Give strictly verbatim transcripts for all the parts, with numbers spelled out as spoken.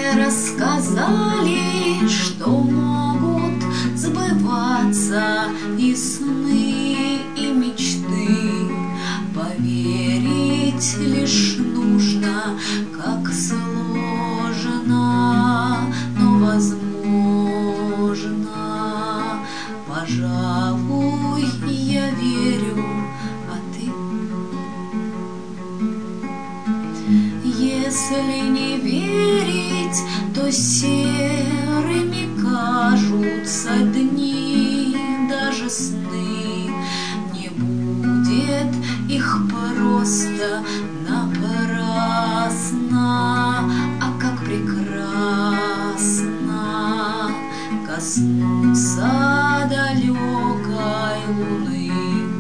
Мне рассказали, что могут сбываться и сны, и мечты. Поверить лишь нужно, как сложно, но возможно. Пожалуй, я верю, а ты? Если не верить, то серыми кажутся дни, даже сны. Не будет их просто напрасно, а как прекрасно коснуться далекой луны.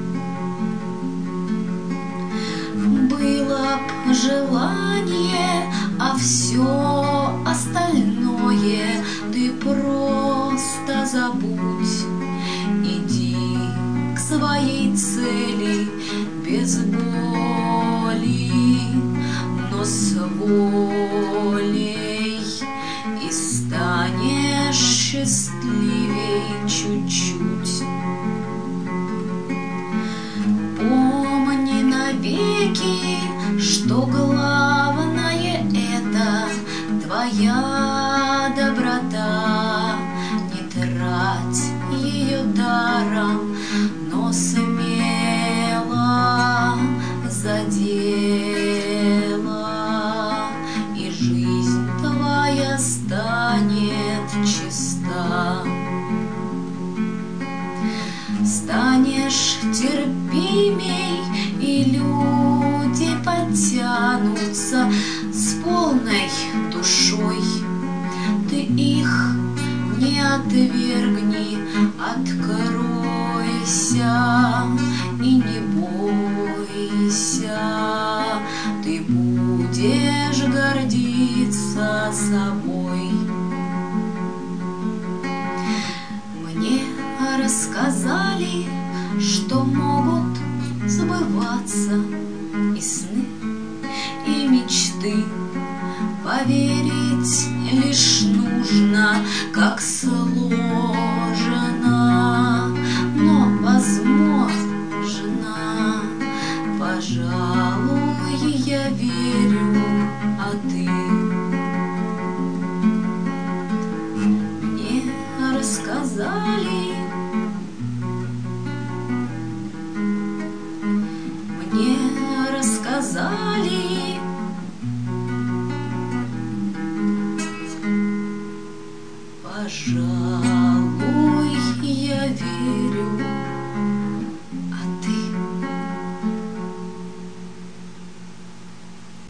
Было б желание, а все остальное ты просто забудь. Иди к своей цели без боли, но с волей, и станешь счастливей чуть-чуть. Помни навеки, что главное — это твоя доброта. Не трать ее даром, но смело за дело, и жизнь твоя станет чиста. Станешь терпимей, и люди потянутся с полной душой. Ты их не отвергни, откройся и не бойся. Ты будешь гордиться собой. Мне рассказали, что могут сбываться и сны, и мечты. Поверить лишь нужно, как сложно, но возможно. Пожалуй, я верю, а ты? Мне рассказали, мне рассказали, пожалуй, я верю.